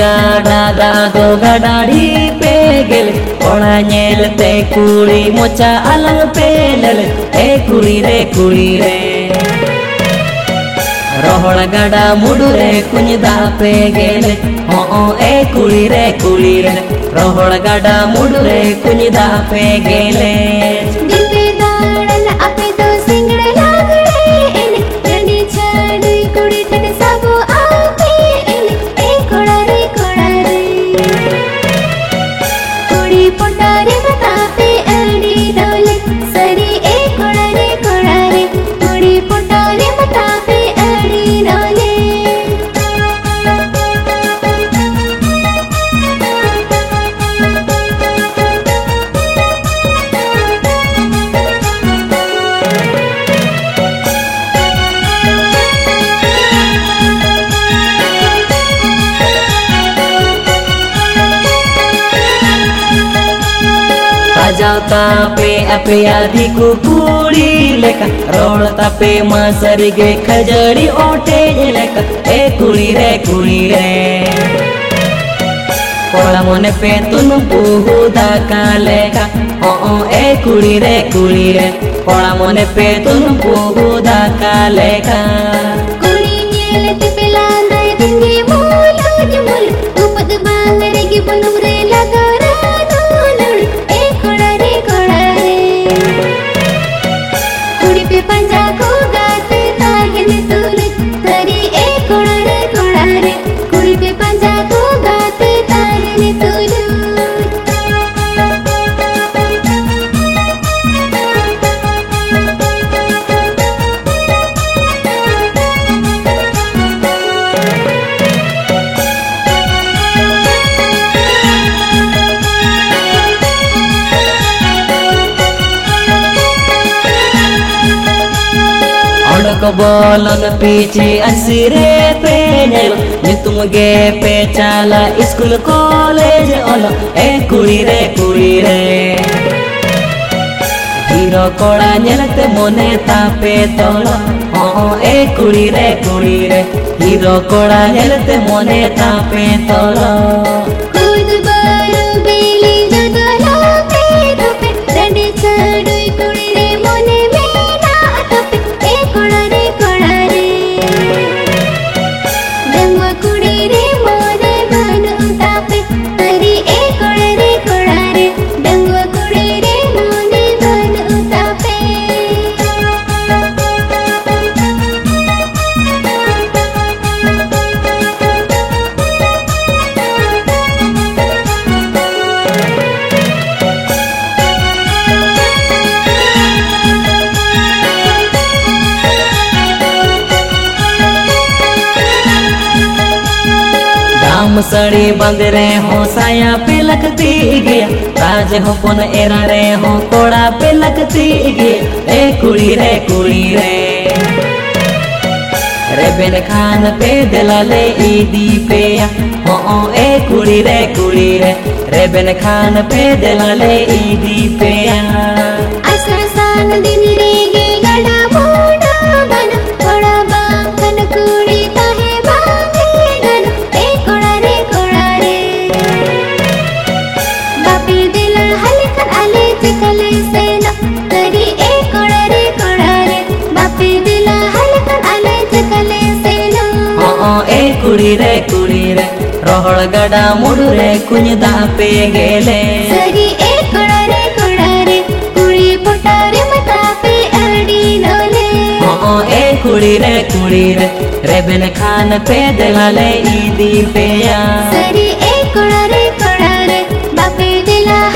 गाड़ा दादो गडाड़ी पे गेल कोड़ा नेलते कुड़ी मोचा अलग पे लेल ए कुड़ी रे रोहड़ गड़ा मुडुरे कुंजदा पे गेल हो ए कुड़ी रे रोहड़ गड़ा मुडुरे कुंजदा पे गेले जाता पे अपे आदि को कुड़ी लेका रोड़ता पे मासरी गे खजड़ी ओटे लेका ए कुड़ी रे कोड़ा मोने पे तुन बहुदा का लेका ओ ए कुड़ी रे कोड़ा मोने पे तुन बहुदा का लेका कुड़ी नेलते पेला नय दिंगे मोलो जमुल उपद बांगरे की बनुरे लगा पंजा को गाते ताहिन तुल तरी ए कोड़ा रे कुड़ी पे पंजा को गाते ताहिन तुल बोलन पीछे असिरे पे नेलो नितुम गे पे चाला स्कूल कॉलेज ओलो ए कुड़ी रे हीरो कोड़ा नेलते मोने तापे तोलो ओ ए कुड़ी रे हीरो कोड़ा नेलते मोने तापे तोलो खुद बारू बेली जदला पे तोपे रंडी छड़ुई कुड़ी रे मोने मेना तोपे ए कोड़ा रे दंगवा कुड़ी रे मोने बनु तापे तरी ए कोड़ा रे दंगवा कुड़ी रे मोने बनु तापे हम सड़ी बंद रे हो साया पे लगती गया राज हो पुन एरा रे हो कोड़ा पे लगती गया ए कुड़ी रे बेन खान पे दिलाले ईदी पे हो ए कुड़ी रे बेन खान पे दिलाले ईदी पे आसान दिन रे गे गड़ा मोड़ा बन कोड़ा बांधन कुड़ी ताहे बांधे गन ए कोड़ा रे बापी दिल हलकन आले चिकले से न तरी ए कोड़ा रे बापी दिल हलकन आले चिकले से न ओ ए कुड़ी रे रोहड़ गड़ा मुडुरे कुंजदा पे गेले सरी ए कोड़ा रे कुड़ी पोटा रे मता पे अड़ी नोले ओ ए कुड़ी रे बेन खान पे दिलाले ईदी पे सरी ए कोड़ा रे बापे दिला